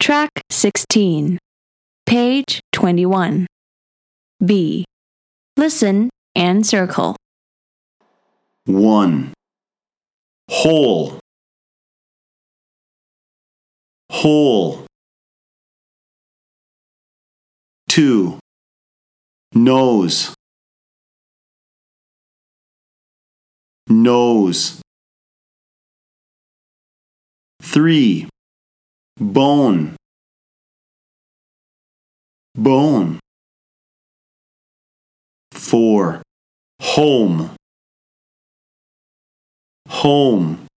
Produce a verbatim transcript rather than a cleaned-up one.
Track sixteen. Page twenty-one. B. Listen and circle. one. Whole. Whole. two. Nose. Nose. three. Bone. Bone. four. Home. Home.